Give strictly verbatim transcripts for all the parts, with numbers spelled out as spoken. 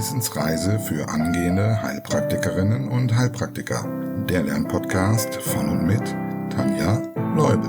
Wissensreise für angehende Heilpraktikerinnen und Heilpraktiker. Der Lernpodcast von und mit Tanja Leubel.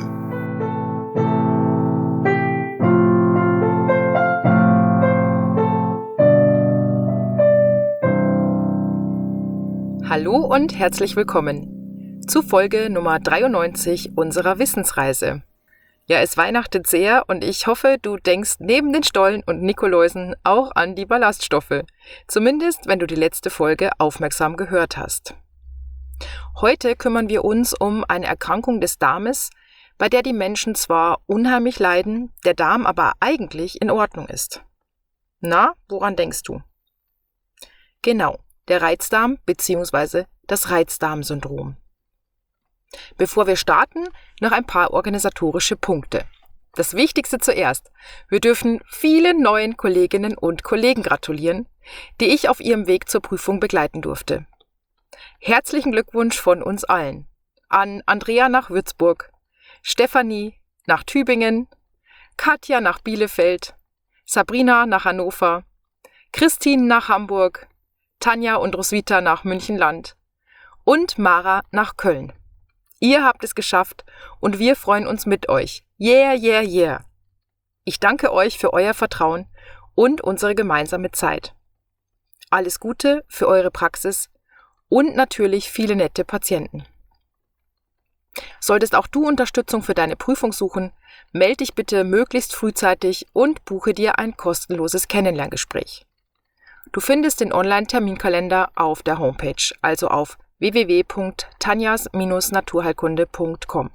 Hallo und herzlich willkommen zu Folge Nummer dreiundneunzig unserer Wissensreise. Ja, es weihnachtet sehr und ich hoffe, du denkst neben den Stollen und Nikoläusen auch an die Ballaststoffe. Zumindest, wenn du die letzte Folge aufmerksam gehört hast. Heute kümmern wir uns um eine Erkrankung des Darmes, bei der die Menschen zwar unheimlich leiden, der Darm aber eigentlich in Ordnung ist. Na, woran denkst du? Genau, der Reizdarm bzw. das Reizdarmsyndrom. Bevor wir starten, noch ein paar organisatorische Punkte. Das Wichtigste zuerst. Wir dürfen vielen neuen Kolleginnen und Kollegen gratulieren, die ich auf ihrem Weg zur Prüfung begleiten durfte. Herzlichen Glückwunsch von uns allen. An Andrea nach Würzburg, Stefanie nach Tübingen, Katja nach Bielefeld, Sabrina nach Hannover, Christine nach Hamburg, Tanja und Roswitha nach Münchenland und Mara nach Köln. Ihr habt es geschafft und wir freuen uns mit euch. Yeah, yeah, yeah. Ich danke euch für euer Vertrauen und unsere gemeinsame Zeit. Alles Gute für eure Praxis und natürlich viele nette Patienten. Solltest auch du Unterstützung für deine Prüfung suchen, melde dich bitte möglichst frühzeitig und buche dir ein kostenloses Kennenlerngespräch. Du findest den Online-Terminkalender auf der Homepage, also auf w w w punkt tanjas Bindestrich naturheilkunde punkt com.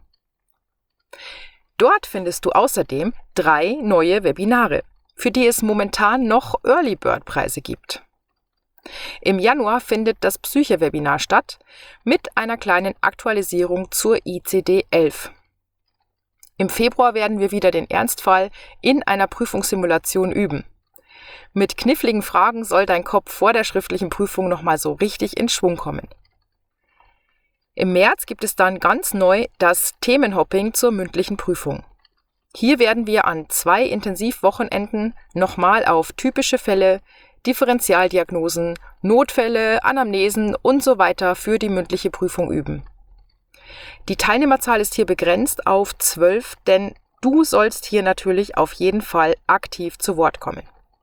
Dort findest du außerdem drei neue Webinare, für die es momentan noch Early Bird Preise gibt. Im Januar findet das Psyche-Webinar statt mit einer kleinen Aktualisierung zur I C D elf. Im Februar werden wir wieder den Ernstfall in einer Prüfungssimulation üben. Mit kniffligen Fragen soll dein Kopf vor der schriftlichen Prüfung nochmal so richtig in Schwung kommen. Im März gibt es dann ganz neu das Themenhopping zur mündlichen Prüfung. Hier werden wir an zwei Intensivwochenenden nochmal auf typische Fälle, Differentialdiagnosen, Notfälle, Anamnesen und so weiter für die mündliche Prüfung üben. Die Teilnehmerzahl ist hier begrenzt auf zwölf, denn du sollst hier natürlich auf jeden Fall aktiv zu Wort kommen.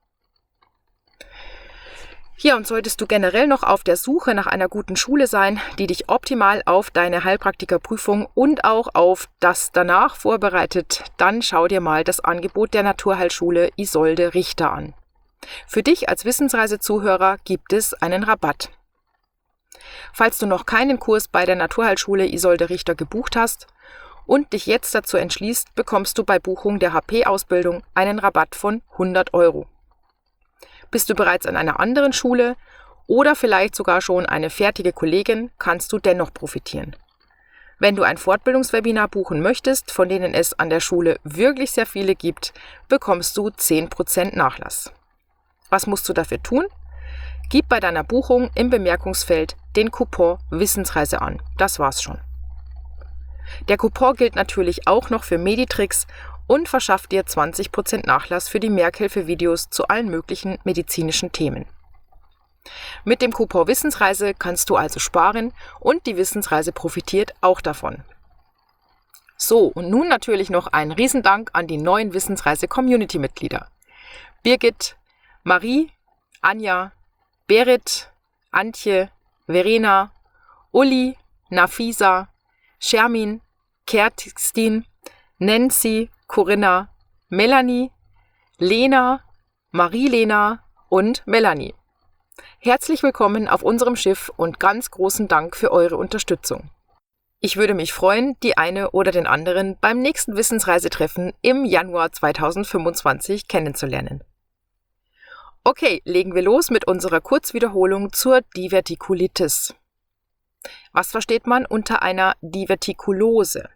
Ja, und solltest du generell noch auf der Suche nach einer guten Schule sein, die dich optimal auf deine Heilpraktikerprüfung und auch auf das danach vorbereitet, dann schau dir mal das Angebot der Naturheilschule Isolde Richter an. Für dich als Wissensreise-Zuhörer gibt es einen Rabatt. Falls du noch keinen Kurs bei der Naturheilschule Isolde Richter gebucht hast und dich jetzt dazu entschließt, bekommst du bei Buchung der H P-Ausbildung einen Rabatt von hundert Euro. Bist du bereits an einer anderen Schule oder vielleicht sogar schon eine fertige Kollegin, kannst du dennoch profitieren. Wenn du ein Fortbildungswebinar buchen möchtest, von denen es an der Schule wirklich sehr viele gibt, bekommst du zehn Prozent Nachlass. Was musst du dafür tun? Gib bei deiner Buchung im Bemerkungsfeld den Coupon Wissensreise an. Das war's schon. Der Coupon gilt natürlich auch noch für Meditrix und verschafft dir zwanzig Prozent Nachlass für die Merkhilfe-Videos zu allen möglichen medizinischen Themen. Mit dem Coupon Wissensreise kannst du also sparen und die Wissensreise profitiert auch davon. So, und nun natürlich noch ein Riesendank an die neuen Wissensreise-Community-Mitglieder. Birgit, Marie, Anja, Berit, Antje, Verena, Uli, Nafisa, Shermin, Kerstin, Nancy, Corinna, Melanie, Lena, Marie-Lena und Melanie. Herzlich willkommen auf unserem Schiff und ganz großen Dank für eure Unterstützung. Ich würde mich freuen, die eine oder den anderen beim nächsten Wissensreisetreffen im Januar zweitausendfünfundzwanzig kennenzulernen. Okay, legen wir los mit unserer Kurzwiederholung zur Divertikulitis. Was versteht man unter einer Divertikulose?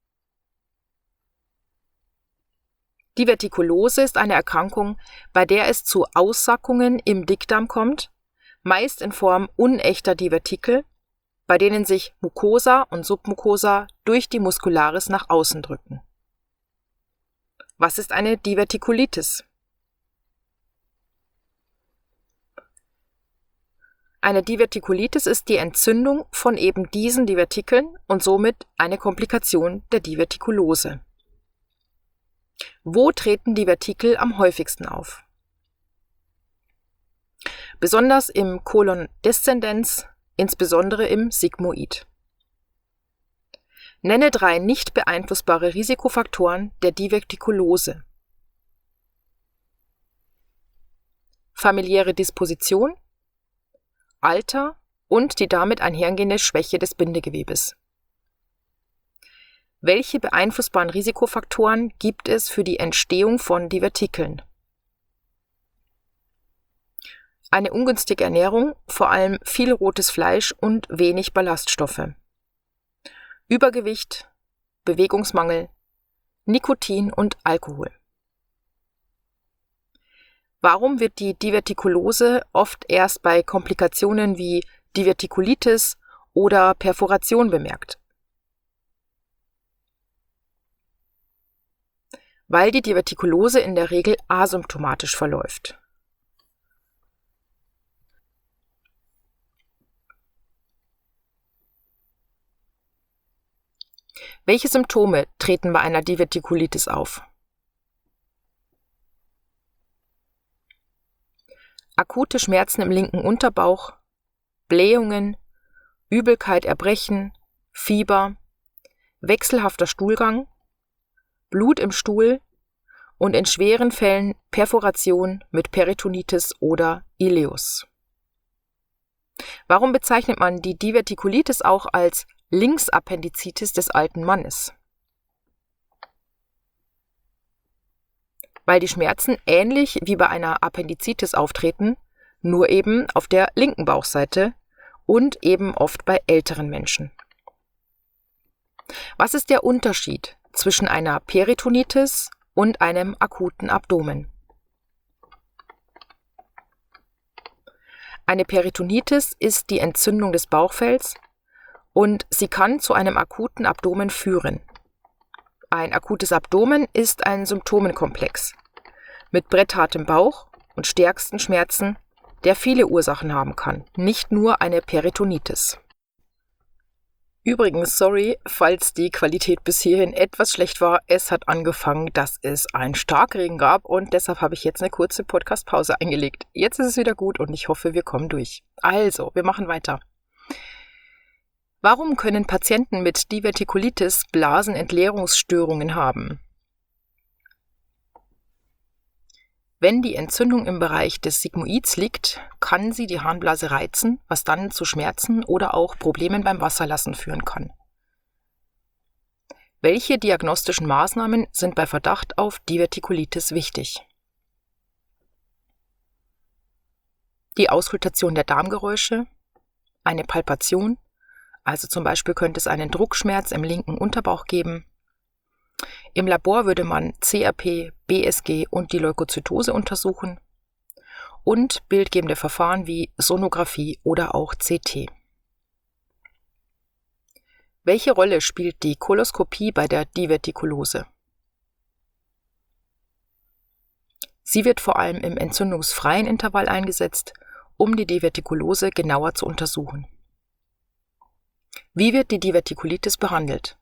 Divertikulose ist eine Erkrankung, bei der es zu Aussackungen im Dickdarm kommt, meist in Form unechter Divertikel, bei denen sich Mucosa und Submucosa durch die Muscularis nach außen drücken. Was ist eine Divertikulitis? Eine Divertikulitis ist die Entzündung von eben diesen Divertikeln und somit eine Komplikation der Divertikulose. Wo treten Divertikel am häufigsten auf? Besonders im Colon descendens, insbesondere im Sigmoid. Nenne drei nicht beeinflussbare Risikofaktoren der Divertikulose. Familiäre Disposition, Alter und die damit einhergehende Schwäche des Bindegewebes. Welche beeinflussbaren Risikofaktoren gibt es für die Entstehung von Divertikeln? Eine ungünstige Ernährung, vor allem viel rotes Fleisch und wenig Ballaststoffe. Übergewicht, Bewegungsmangel, Nikotin und Alkohol. Warum wird die Divertikulose oft erst bei Komplikationen wie Divertikulitis oder Perforation bemerkt? Weil die Divertikulose in der Regel asymptomatisch verläuft. Welche Symptome treten bei einer Divertikulitis auf? Akute Schmerzen im linken Unterbauch, Blähungen, Übelkeit, Erbrechen, Fieber, wechselhafter Stuhlgang, Blut im Stuhl und in schweren Fällen Perforation mit Peritonitis oder Ileus. Warum bezeichnet man die Divertikulitis auch als Linksappendicitis des alten Mannes? Weil die Schmerzen ähnlich wie bei einer Appendizitis auftreten, nur eben auf der linken Bauchseite und eben oft bei älteren Menschen. Was ist der Unterschied zwischen einer Peritonitis und einem akuten Abdomen? Eine Peritonitis ist die Entzündung des Bauchfells und sie kann zu einem akuten Abdomen führen. Ein akutes Abdomen ist ein Symptomenkomplex mit bretthartem Bauch und stärksten Schmerzen, der viele Ursachen haben kann, nicht nur eine Peritonitis. Übrigens, sorry, falls die Qualität bis hierhin etwas schlecht war. Es hat angefangen, dass es einen Starkregen gab und deshalb habe ich jetzt eine kurze Podcast-Pause eingelegt. Jetzt ist es wieder gut und ich hoffe, wir kommen durch. Also, wir machen weiter. Warum können Patienten mit Divertikulitis Blasenentleerungsstörungen haben? Wenn die Entzündung im Bereich des Sigmoids liegt, kann sie die Harnblase reizen, was dann zu Schmerzen oder auch Problemen beim Wasserlassen führen kann. Welche diagnostischen Maßnahmen sind bei Verdacht auf Divertikulitis wichtig? Die Auskultation der Darmgeräusche, eine Palpation, also zum Beispiel könnte es einen Druckschmerz im linken Unterbauch geben. Im Labor würde man C R P, B S G und die Leukozytose untersuchen und bildgebende Verfahren wie Sonographie oder auch C T. Welche Rolle spielt die Koloskopie bei der Divertikulose? Sie wird vor allem im entzündungsfreien Intervall eingesetzt, um die Divertikulose genauer zu untersuchen. Wie wird die Divertikulitis behandelt?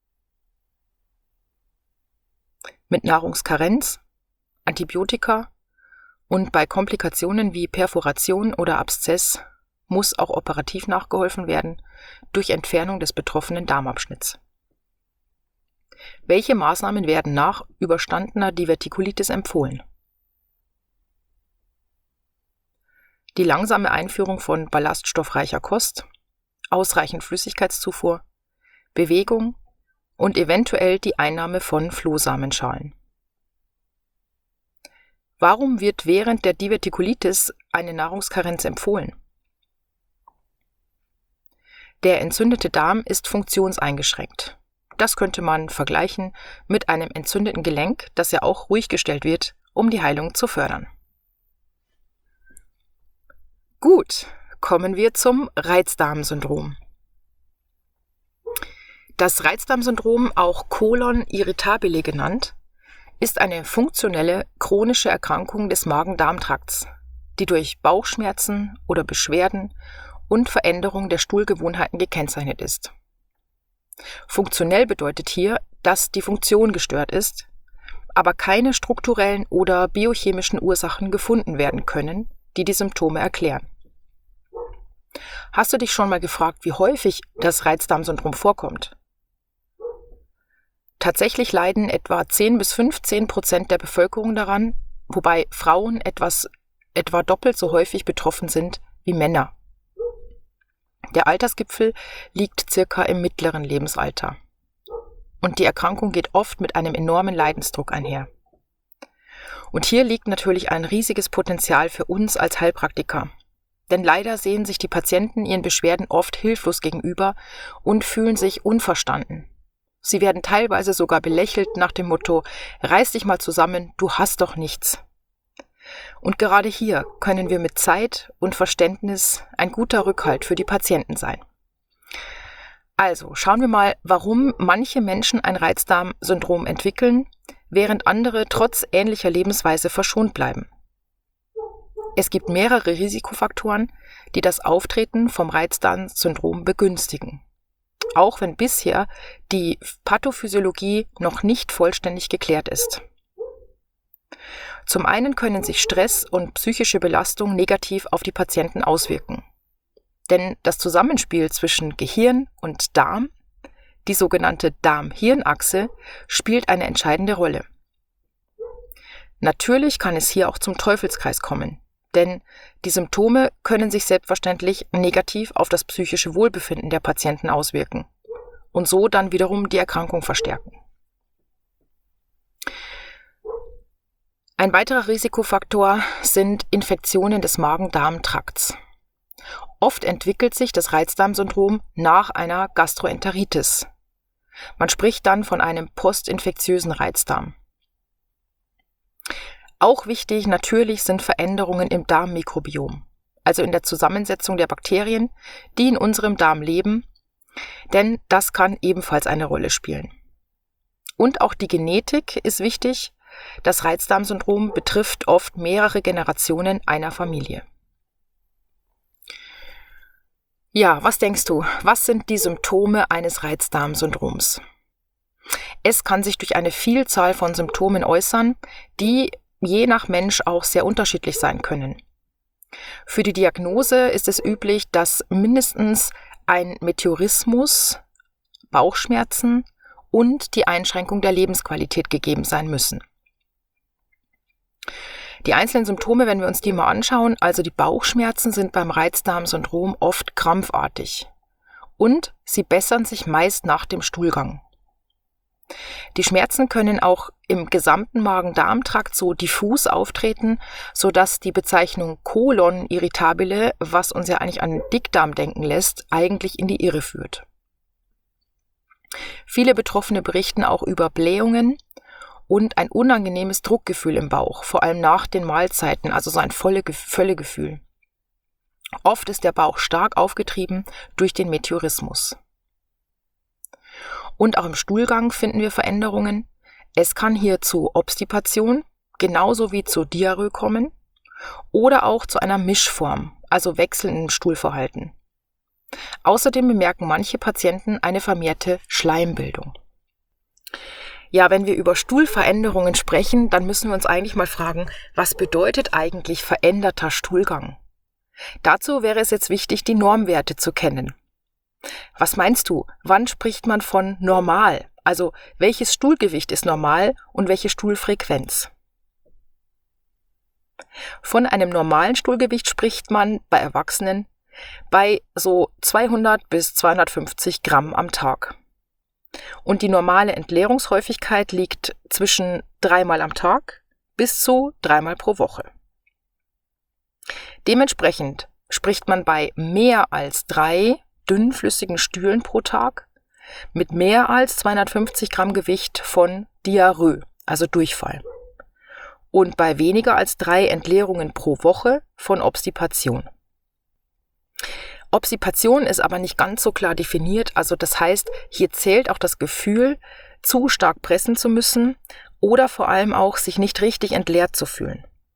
Mit Nahrungskarenz, Antibiotika und bei Komplikationen wie Perforation oder Abszess muss auch operativ nachgeholfen werden durch Entfernung des betroffenen Darmabschnitts. Welche Maßnahmen werden nach überstandener Divertikulitis empfohlen? Die langsame Einführung von ballaststoffreicher Kost, ausreichend Flüssigkeitszufuhr, Bewegung und eventuell die Einnahme von Flohsamenschalen. Warum wird während der Divertikulitis eine Nahrungskarenz empfohlen? Der entzündete Darm ist funktionseingeschränkt. Das könnte man vergleichen mit einem entzündeten Gelenk, das ja auch ruhig gestellt wird, um die Heilung zu fördern. Gut, kommen wir zum Reizdarmsyndrom. Das Reizdarmsyndrom, auch Colon irritabile genannt, ist eine funktionelle chronische Erkrankung des Magen-Darm-Trakts, die durch Bauchschmerzen oder Beschwerden und Veränderung der Stuhlgewohnheiten gekennzeichnet ist. Funktionell bedeutet hier, dass die Funktion gestört ist, aber keine strukturellen oder biochemischen Ursachen gefunden werden können, die die Symptome erklären. Hast du dich schon mal gefragt, wie häufig das Reizdarmsyndrom vorkommt? Tatsächlich leiden etwa zehn bis fünfzehn Prozent der Bevölkerung daran, wobei Frauen etwas, etwa doppelt so häufig betroffen sind wie Männer. Der Altersgipfel liegt circa im mittleren Lebensalter. Und die Erkrankung geht oft mit einem enormen Leidensdruck einher. Und hier liegt natürlich ein riesiges Potenzial für uns als Heilpraktiker. Denn leider sehen sich die Patienten ihren Beschwerden oft hilflos gegenüber und fühlen sich unverstanden. Sie werden teilweise sogar belächelt nach dem Motto: Reiß dich mal zusammen, du hast doch nichts. Und gerade hier können wir mit Zeit und Verständnis ein guter Rückhalt für die Patienten sein. Also schauen wir mal, warum manche Menschen ein Reizdarmsyndrom entwickeln, während andere trotz ähnlicher Lebensweise verschont bleiben. Es gibt mehrere Risikofaktoren, die das Auftreten vom Reizdarmsyndrom begünstigen, auch wenn bisher die Pathophysiologie noch nicht vollständig geklärt ist. Zum einen können sich Stress und psychische Belastung negativ auf die Patienten auswirken. Denn das Zusammenspiel zwischen Gehirn und Darm, die sogenannte Darm-Hirn-Achse, spielt eine entscheidende Rolle. Natürlich kann es hier auch zum Teufelskreis kommen, denn die Symptome können sich selbstverständlich negativ auf das psychische Wohlbefinden der Patienten auswirken und so dann wiederum die Erkrankung verstärken. Ein weiterer Risikofaktor sind Infektionen des Magen-Darm-Trakts. Oft entwickelt sich das Reizdarmsyndrom nach einer Gastroenteritis. Man spricht dann von einem postinfektiösen Reizdarm. Auch wichtig natürlich sind Veränderungen im Darmmikrobiom, also in der Zusammensetzung der Bakterien, die in unserem Darm leben, denn das kann ebenfalls eine Rolle spielen. Und auch die Genetik ist wichtig. Das Reizdarmsyndrom betrifft oft mehrere Generationen einer Familie. Ja, was denkst du? Was sind die Symptome eines Reizdarmsyndroms? Es kann sich durch eine Vielzahl von Symptomen äußern, die je nach Mensch auch sehr unterschiedlich sein können. Für die Diagnose ist es üblich, dass mindestens ein Meteorismus, Bauchschmerzen und die Einschränkung der Lebensqualität gegeben sein müssen. Die einzelnen Symptome, wenn wir uns die mal anschauen, also die Bauchschmerzen sind beim Reizdarmsyndrom oft krampfartig und sie bessern sich meist nach dem Stuhlgang. Die Schmerzen können auch im gesamten Magen-Darm-Trakt so diffus auftreten, sodass die Bezeichnung Kolon irritabile, was uns ja eigentlich an den Dickdarm denken lässt, eigentlich in die Irre führt. Viele Betroffene berichten auch über Blähungen und ein unangenehmes Druckgefühl im Bauch, vor allem nach den Mahlzeiten, also so ein Völlegefühl. Oft ist der Bauch stark aufgetrieben durch den Meteorismus. Und auch im Stuhlgang finden wir Veränderungen. Es kann hier zu Obstipation, genauso wie zu Diarrhoe kommen oder auch zu einer Mischform, also wechselndem Stuhlverhalten. Außerdem bemerken manche Patienten eine vermehrte Schleimbildung. Ja, wenn wir über Stuhlveränderungen sprechen, dann müssen wir uns eigentlich mal fragen, was bedeutet eigentlich veränderter Stuhlgang? Dazu wäre es jetzt wichtig, die Normwerte zu kennen. Was meinst du, wann spricht man von normal? Also welches Stuhlgewicht ist normal und welche Stuhlfrequenz? Von einem normalen Stuhlgewicht spricht man bei Erwachsenen bei so zweihundert bis zweihundertfünfzig Gramm am Tag. Und die normale Entleerungshäufigkeit liegt zwischen dreimal am Tag bis zu dreimal pro Woche. Dementsprechend spricht man bei mehr als drei dünnflüssigen Stühlen pro Tag mit mehr als zweihundertfünfzig Gramm Gewicht von Diarrhoe, also Durchfall. Und bei weniger als drei Entleerungen pro Woche von Obstipation. Obstipation ist aber nicht ganz so klar definiert, also das heißt, hier zählt auch das Gefühl, zu stark pressen zu müssen oder vor allem auch sich nicht richtig entleert zu fühlen.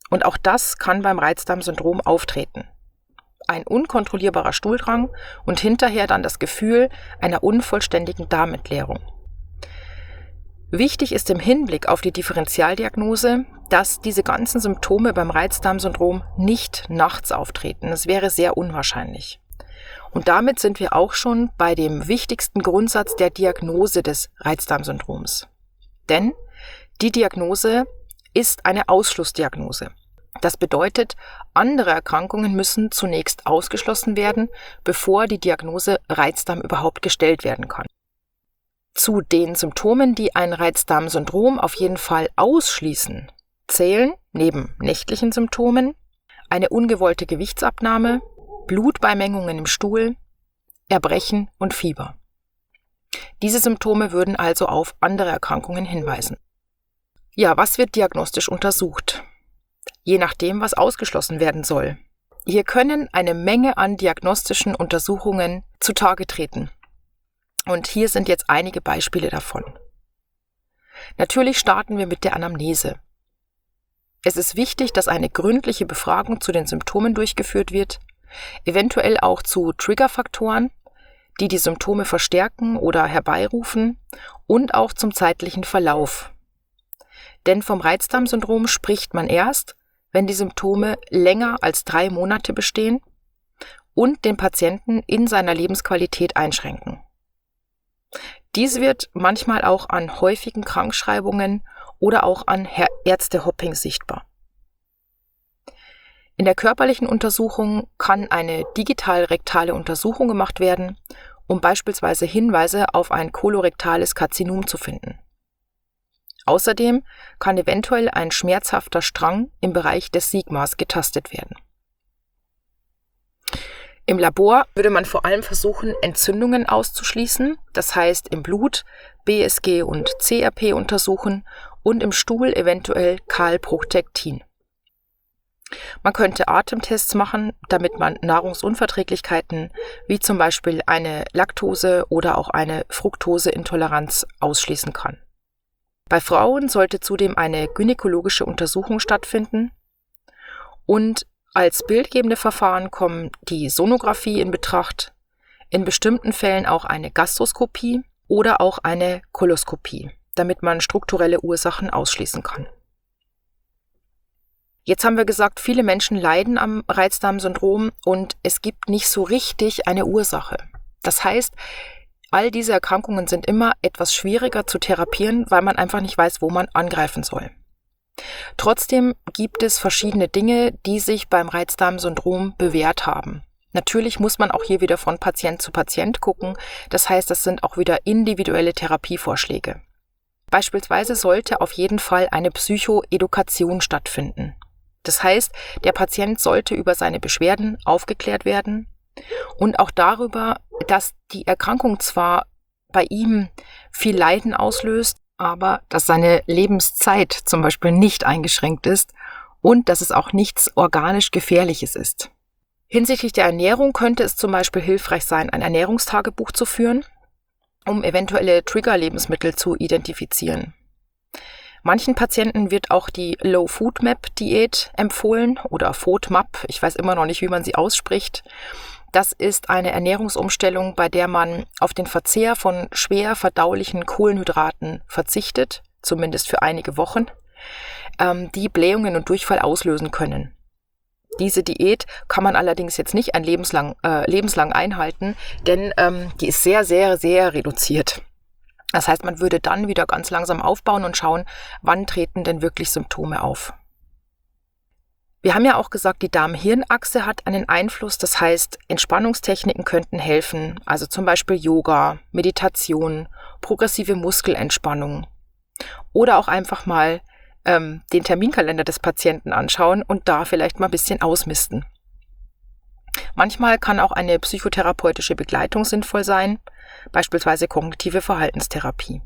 Und auch das kann beim Reizdarmsyndrom auftreten. Ein unkontrollierbarer Stuhldrang und hinterher dann das Gefühl einer unvollständigen Darmentleerung. Wichtig ist im Hinblick auf die Differentialdiagnose, dass diese ganzen Symptome beim Reizdarmsyndrom nicht nachts auftreten. Das wäre sehr unwahrscheinlich. Und damit sind wir auch schon bei dem wichtigsten Grundsatz der Diagnose des Reizdarmsyndroms. Denn die Diagnose ist eine Ausschlussdiagnose. Das bedeutet, andere Erkrankungen müssen zunächst ausgeschlossen werden, bevor die Diagnose Reizdarm überhaupt gestellt werden kann. Zu den Symptomen, die ein Reizdarmsyndrom auf jeden Fall ausschließen, zählen neben nächtlichen Symptomen eine ungewollte Gewichtsabnahme, Blutbeimengungen im Stuhl, Erbrechen und Fieber. Diese Symptome würden also auf andere Erkrankungen hinweisen. Ja, was wird diagnostisch untersucht? Je nachdem, was ausgeschlossen werden soll. Hier können eine Menge an diagnostischen Untersuchungen zutage treten. Und hier sind jetzt einige Beispiele davon. Natürlich starten wir mit der Anamnese. Es ist wichtig, dass eine gründliche Befragung zu den Symptomen durchgeführt wird, eventuell auch zu Triggerfaktoren, die die Symptome verstärken oder herbeirufen und auch zum zeitlichen Verlauf. Denn vom Reizdarmsyndrom spricht man erst, wenn die Symptome länger als drei Monate bestehen und den Patienten in seiner Lebensqualität einschränken. Dies wird manchmal auch an häufigen Krankschreibungen oder auch an Ärztehopping sichtbar. In der körperlichen Untersuchung kann eine digital-rektale Untersuchung gemacht werden, um beispielsweise Hinweise auf ein kolorektales Karzinom zu finden. Außerdem kann eventuell ein schmerzhafter Strang im Bereich des Sigmas getastet werden. Im Labor würde man vor allem versuchen, Entzündungen auszuschließen, das heißt im Blut B S G und C R P untersuchen und im Stuhl eventuell Calprotectin. Man könnte Atemtests machen, damit man Nahrungsunverträglichkeiten wie zum Beispiel eine Laktose- oder auch eine Fructoseintoleranz ausschließen kann. Bei Frauen sollte zudem eine gynäkologische Untersuchung stattfinden und als bildgebende Verfahren kommen die Sonographie in Betracht, in bestimmten Fällen auch eine Gastroskopie oder auch eine Koloskopie, damit man strukturelle Ursachen ausschließen kann. Jetzt haben wir gesagt, viele Menschen leiden am Reizdarmsyndrom und es gibt nicht so richtig eine Ursache. Das heißt, all diese Erkrankungen sind immer etwas schwieriger zu therapieren, weil man einfach nicht weiß, wo man angreifen soll. Trotzdem gibt es verschiedene Dinge, die sich beim Reizdarmsyndrom bewährt haben. Natürlich muss man auch hier wieder von Patient zu Patient gucken. Das heißt, das sind auch wieder individuelle Therapievorschläge. Beispielsweise sollte auf jeden Fall eine Psychoedukation stattfinden. Das heißt, der Patient sollte über seine Beschwerden aufgeklärt werden und auch darüber, dass die Erkrankung zwar bei ihm viel Leiden auslöst, aber dass seine Lebenszeit zum Beispiel nicht eingeschränkt ist und dass es auch nichts organisch Gefährliches ist. Hinsichtlich der Ernährung könnte es zum Beispiel hilfreich sein, ein Ernährungstagebuch zu führen, um eventuelle Trigger-Lebensmittel zu identifizieren. Manchen Patienten wird auch die Low-Food-Map-Diät empfohlen oder FODMAP, ich weiß immer noch nicht, wie man sie ausspricht. Das ist eine Ernährungsumstellung, bei der man auf den Verzehr von schwer verdaulichen Kohlenhydraten verzichtet, zumindest für einige Wochen, ähm, die Blähungen und Durchfall auslösen können. Diese Diät kann man allerdings jetzt nicht ein lebenslang, äh, lebenslang einhalten, denn ähm, die ist sehr, sehr, sehr reduziert. Das heißt, man würde dann wieder ganz langsam aufbauen und schauen, wann treten denn wirklich Symptome auf. Wir haben ja auch gesagt, die Darm-Hirn-Achse hat einen Einfluss, das heißt, Entspannungstechniken könnten helfen, also zum Beispiel Yoga, Meditation, progressive Muskelentspannung oder auch einfach mal ähm, den Terminkalender des Patienten anschauen und da vielleicht mal ein bisschen ausmisten. Manchmal kann auch eine psychotherapeutische Begleitung sinnvoll sein, beispielsweise kognitive Verhaltenstherapie.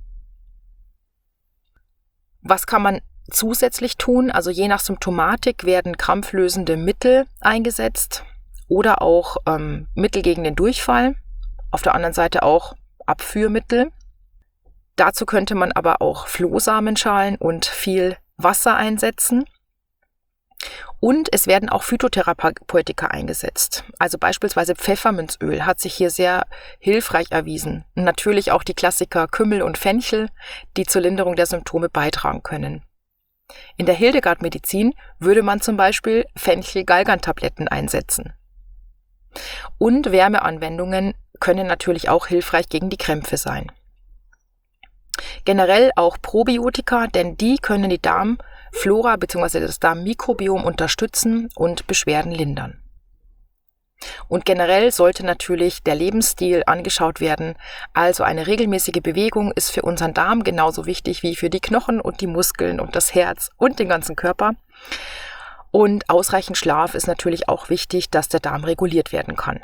Was kann man zusätzlich tun? Also je nach Symptomatik werden krampflösende Mittel eingesetzt oder auch ähm, Mittel gegen den Durchfall. Auf der anderen Seite auch Abführmittel. Dazu könnte man aber auch Flohsamenschalen und viel Wasser einsetzen. Und es werden auch Phytotherapeutika eingesetzt. Also beispielsweise Pfefferminzöl hat sich hier sehr hilfreich erwiesen. Und natürlich auch die Klassiker Kümmel und Fenchel, die zur Linderung der Symptome beitragen können. In der Hildegard-Medizin würde man zum Beispiel Fenchel-Galgan-Tabletten einsetzen. Und Wärmeanwendungen können natürlich auch hilfreich gegen die Krämpfe sein. Generell auch Probiotika, denn die können die Darmflora bzw. das Darmmikrobiom unterstützen und Beschwerden lindern. Und generell sollte natürlich der Lebensstil angeschaut werden. Also eine regelmäßige Bewegung ist für unseren Darm genauso wichtig wie für die Knochen und die Muskeln und das Herz und den ganzen Körper. Und ausreichend Schlaf ist natürlich auch wichtig, dass der Darm reguliert werden kann.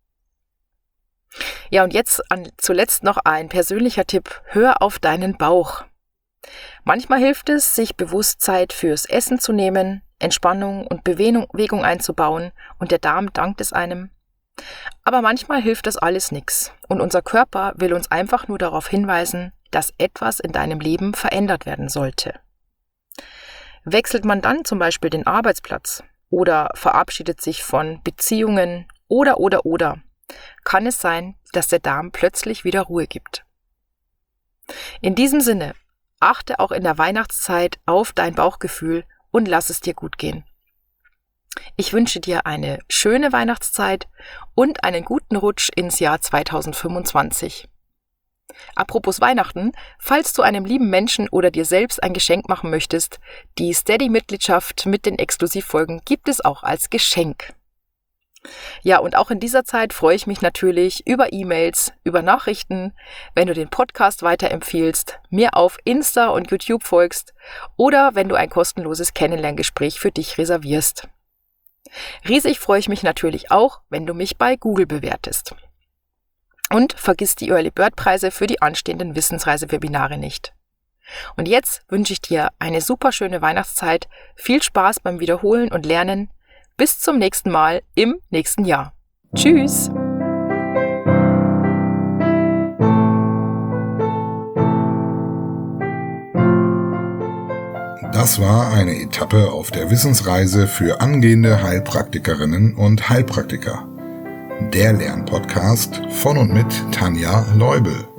Ja, und jetzt an, zuletzt noch ein persönlicher Tipp. Hör auf deinen Bauch. Manchmal hilft es, sich bewusst Zeit fürs Essen zu nehmen, Entspannung und Bewegung einzubauen und der Darm dankt es einem. Aber manchmal hilft das alles nichts und unser Körper will uns einfach nur darauf hinweisen, dass etwas in deinem Leben verändert werden sollte. Wechselt man dann zum Beispiel den Arbeitsplatz oder verabschiedet sich von Beziehungen oder oder oder, kann es sein, dass der Darm plötzlich wieder Ruhe gibt. In diesem Sinne, achte auch in der Weihnachtszeit auf dein Bauchgefühl und lass es dir gut gehen. Ich wünsche dir eine schöne Weihnachtszeit und einen guten Rutsch ins Jahr zweitausendfünfundzwanzig. Apropos Weihnachten, falls du einem lieben Menschen oder dir selbst ein Geschenk machen möchtest, die Steady-Mitgliedschaft mit den Exklusivfolgen gibt es auch als Geschenk. Ja, und auch in dieser Zeit freue ich mich natürlich über E-Mails, über Nachrichten, wenn du den Podcast weiterempfiehlst, mir auf Insta und YouTube folgst oder wenn du ein kostenloses Kennenlerngespräch für dich reservierst. Riesig freue ich mich natürlich auch, wenn du mich bei Google bewertest. Und vergiss die Early Bird Preise für die anstehenden Wissensreise-Webinare nicht. Und jetzt wünsche ich dir eine super schöne Weihnachtszeit, viel Spaß beim Wiederholen und Lernen. Bis zum nächsten Mal im nächsten Jahr. Tschüss! Das war eine Etappe auf der Wissensreise für angehende Heilpraktikerinnen und Heilpraktiker. Der Lernpodcast von und mit Tanja Leubel.